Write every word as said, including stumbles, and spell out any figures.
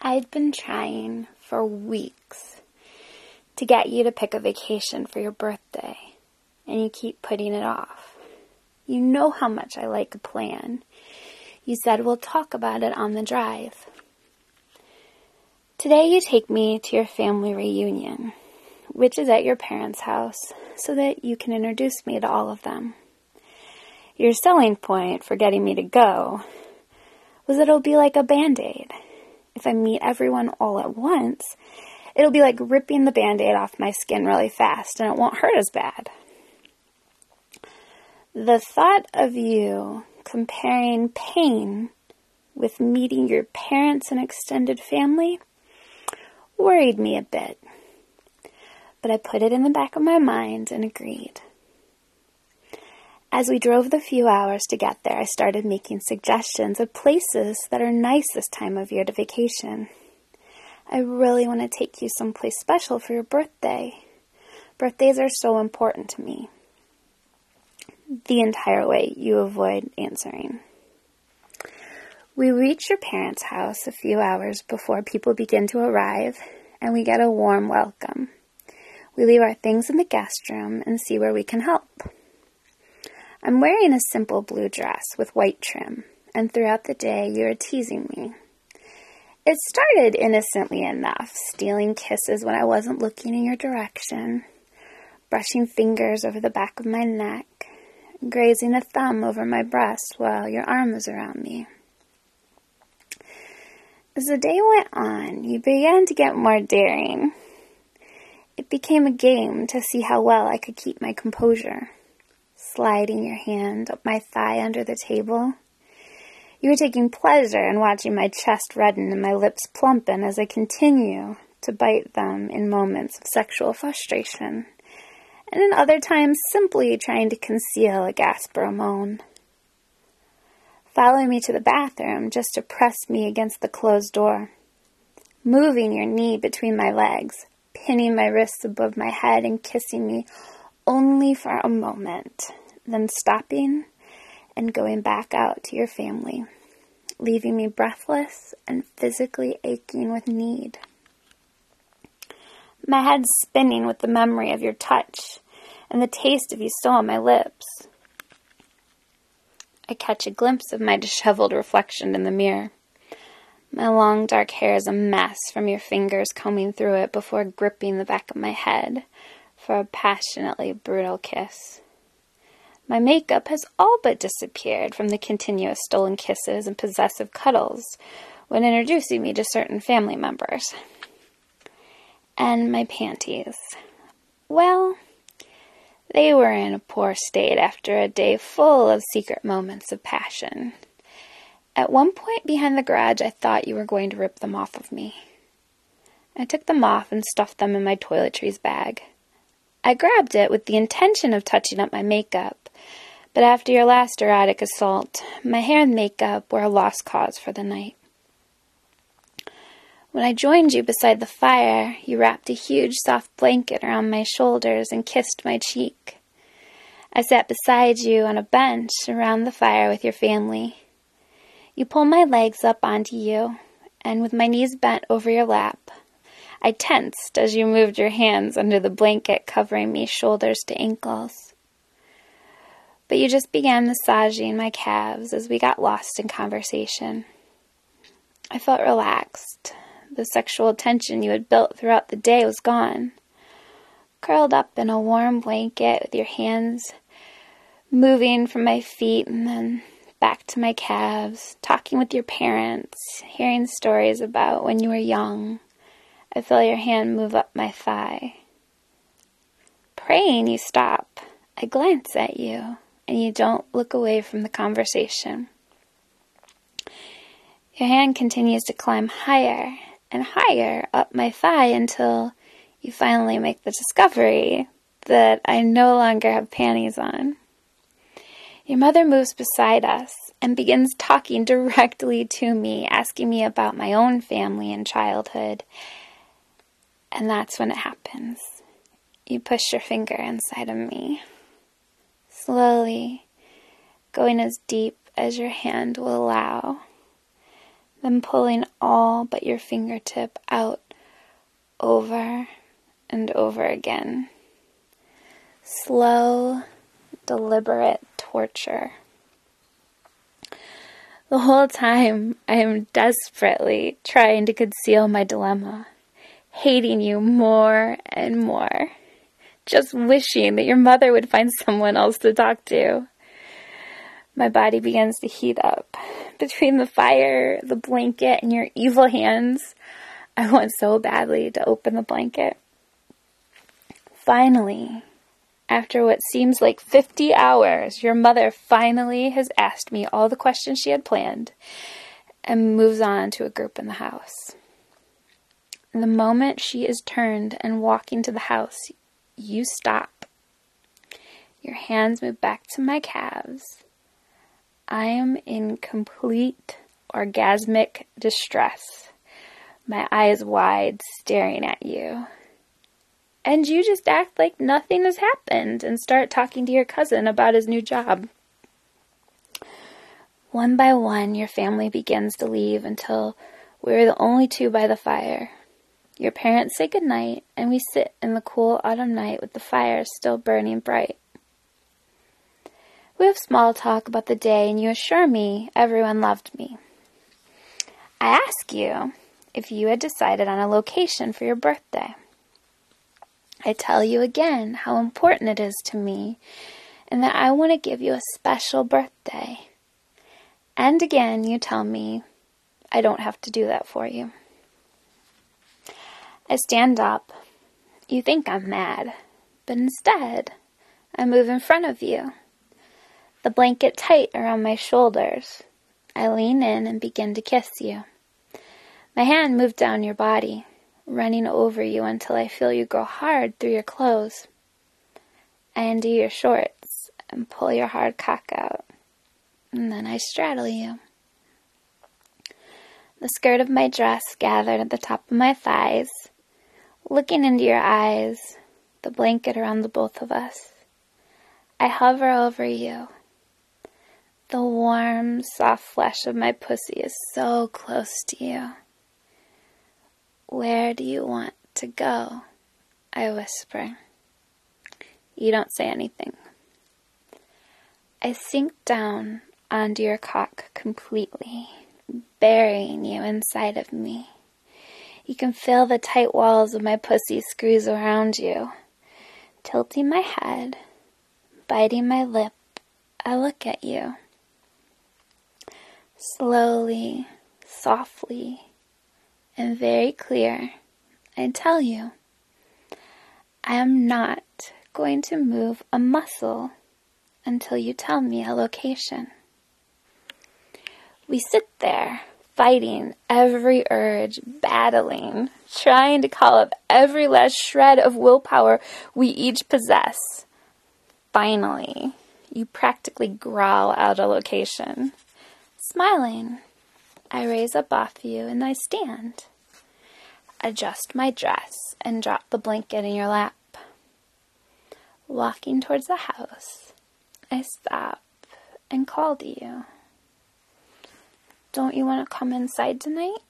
I'd been trying for weeks to get you to pick a vacation for your birthday, and you keep putting it off. You know how much I like a plan. You said we'll talk about it on the drive. Today you take me to your family reunion, which is at your parents' house, so that you can introduce me to all of them. Your selling point for getting me to go was that it'll be like a Band-Aid. If I meet everyone all at once, it'll be like ripping the Band-Aid off my skin really fast, and it won't hurt as bad. The thought of you comparing pain with meeting your parents and extended family worried me a bit. But I put it in the back of my mind and agreed. As we drove the few hours to get there, I started making suggestions of places that are nice this time of year to vacation. I really want to take you someplace special for your birthday. Birthdays are so important to me. The entire way you avoid answering. We reach your parents' house a few hours before people begin to arrive, and we get a warm welcome. We leave our things in the guest room and see where we can help. I'm wearing a simple blue dress with white trim, and throughout the day you are teasing me. It started innocently enough, stealing kisses when I wasn't looking in your direction, brushing fingers over the back of my neck, grazing a thumb over my breast while your arm was around me. As the day went on, you began to get more daring. It became a game to see how well I could keep my composure. Sliding your hand up my thigh under the table. You were taking pleasure in watching my chest redden and my lips plumpen as I continue to bite them in moments of sexual frustration, and in other times simply trying to conceal a gasp or a moan. Following me to the bathroom just to press me against the closed door. Moving your knee between my legs, pinning my wrists above my head and kissing me only for a moment, then stopping and going back out to your family, leaving me breathless and physically aching with need. My head spinning with the memory of your touch and the taste of you still on my lips. I catch a glimpse of my disheveled reflection in the mirror. My long dark hair is a mess from your fingers combing through it before gripping the back of my head for a passionately brutal kiss. My makeup has all but disappeared from the continuous stolen kisses and possessive cuddles when introducing me to certain family members. And my panties. Well, they were in a poor state after a day full of secret moments of passion. At one point behind the garage, I thought you were going to rip them off of me. I took them off and stuffed them in my toiletries bag. I grabbed it with the intention of touching up my makeup, but after your last erotic assault, my hair and makeup were a lost cause for the night. When I joined you beside the fire, you wrapped a huge soft blanket around my shoulders and kissed my cheek. I sat beside you on a bench around the fire with your family. You pulled my legs up onto you, and with my knees bent over your lap, I tensed as you moved your hands under the blanket covering me shoulders to ankles. But you just began massaging my calves as we got lost in conversation. I felt relaxed. The sexual tension you had built throughout the day was gone. Curled up in a warm blanket with your hands moving from my feet and then back to my calves, talking with your parents, hearing stories about when you were young. I feel your hand move up my thigh. Praying you stop. I glance at you, and you don't look away from the conversation. Your hand continues to climb higher and higher up my thigh until you finally make the discovery that I no longer have panties on. Your mother moves beside us and begins talking directly to me, asking me about my own family and childhood. And that's when it happens. You push your finger inside of me, slowly, going as deep as your hand will allow. then pulling all but your fingertip out over and over again. Slow, deliberate torture. The whole time, I am desperately trying to conceal my dilemma, hating you more and more, just wishing that your mother would find someone else to talk to. My body begins to heat up. Between the fire, the blanket, and your evil hands, I want so badly to open the blanket. Finally, after what seems like fifty hours, your mother finally has asked me all the questions she had planned and moves on to a group in the house. The moment she is turned and walking to the house, you stop. Your hands move back to my calves. I am in complete orgasmic distress, my eyes wide, staring at you. And you just act like nothing has happened and start talking to your cousin about his new job. One by one, your family begins to leave until we're the only two by the fire. Your parents say goodnight, and we sit in the cool autumn night with the fire still burning bright. We have small talk about the day, and you assure me everyone loved me. I ask you if you had decided on a location for your birthday. I tell you again how important it is to me, and that I want to give you a special birthday. And again, you tell me I don't have to do that for you. I stand up. You think I'm mad, but instead, I move in front of you. The blanket tight around my shoulders. I lean in and begin to kiss you. My hand moves down your body, running over you until I feel you grow hard through your clothes. I undo your shorts and pull your hard cock out, and then I straddle you. The skirt of my dress gathered at the top of my thighs, looking into your eyes, the blanket around the both of us. I hover over you. The warm, soft flesh of my pussy is so close to you. Where do you want to go? I whisper. You don't say anything. I sink down onto your cock completely, burying you inside of me. You can feel the tight walls of my pussy squeeze around you. Tilting my head, biting my lip, I look at you. Slowly, softly, and very clear, I tell you, I am not going to move a muscle until you tell me a location. We sit there, fighting every urge, battling, trying to call up every last shred of willpower we each possess. Finally, you practically growl out a location. Smiling, I raise up off you and I stand. Adjust my dress and drop the blanket in your lap. Walking towards the house, I stop and call to you. Don't you want to come inside tonight?